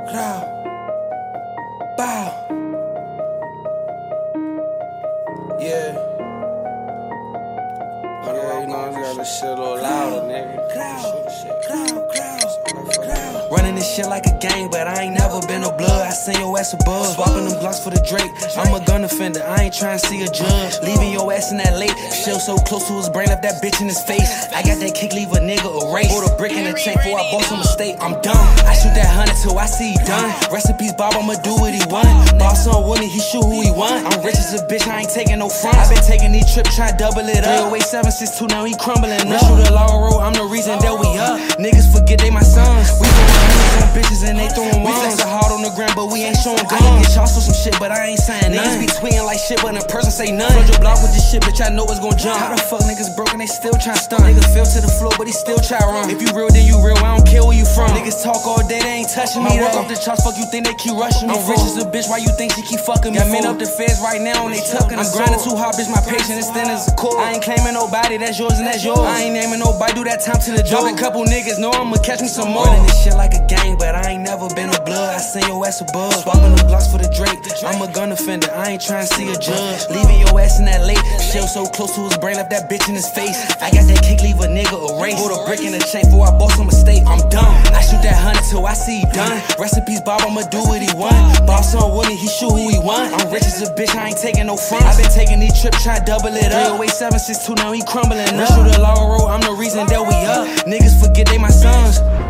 Crow. Bow. Yeah. Yeah, you know, I got this shit a little louder, nigga. Crow. Running this shit like a gang, but I ain't never been no blood. I seen your ass above, swapping them Glocks for the Drake. I'm a gun offender, I ain't trying to see a judge. Leaving your ass in that lake, shell so close to his brain, left that bitch in his face. I got that kick, leave a nigga erased. Put a brick in the chain before I boss a mistake, I'm done. I shoot that 100 till I see he done. Rest in peace, Bob, I'ma do what he want. Boss on Willie, he shoot who he want. I'm rich as a bitch, I ain't taking no front. I been taking these trips, trying to double it up. 308-762, now he crumbling up. Shoot a long road, I'm the reason that we up. Niggas forget they my sons. We on bitches and they throwin' ones. We flexin' hard on the ground, but we ain't showin' guns. I can get y'all for some shit, but I ain't saying none. Niggas be tweeting like shit, but in person say none. Flood your block with this shit, bitch, I know it's gon' jump. How the fuck niggas broken, they still tryna stunt. Niggas fell to the floor, but he still try run. If you real, then you real, I don't care where you from. Niggas talk all day, they ain't touching me. I walk off the charts, fuck you think they keep rushing me. I'm rich as a bitch, why you think she keep fucking me? Got men up the feds right now and they tucking. I'm grinding too hard, bitch, my patience is thin as a cord. I ain't claiming nobody, that's yours and that's yours. I ain't naming nobody, do that time to the door. Drop a couple niggas, know I'ma catch me some more. Running this shit like a gang, but I ain't never been no blood. I seen your ass above, swapping them Glocks for the Drake. I'm a gun offender, I ain't trying to see a judge. Leaving your ass in that lake, shell so close to his brain, left that bitch in his face. I got that kick, leave a nigga erased. Put a brick in the chain before I boss a mistake, I'm done. I shoot that 100 till I see he done. Rest in peace, Bob, I'ma do what he want. Boss on Willie, he shoot who he want. I'm rich as a bitch, I ain't taking no front. I been taking these trips, trying to double it up. 308-762, now he crumbling up. Shoot a long road, I'm the reason that we up. Niggas forget they my sons.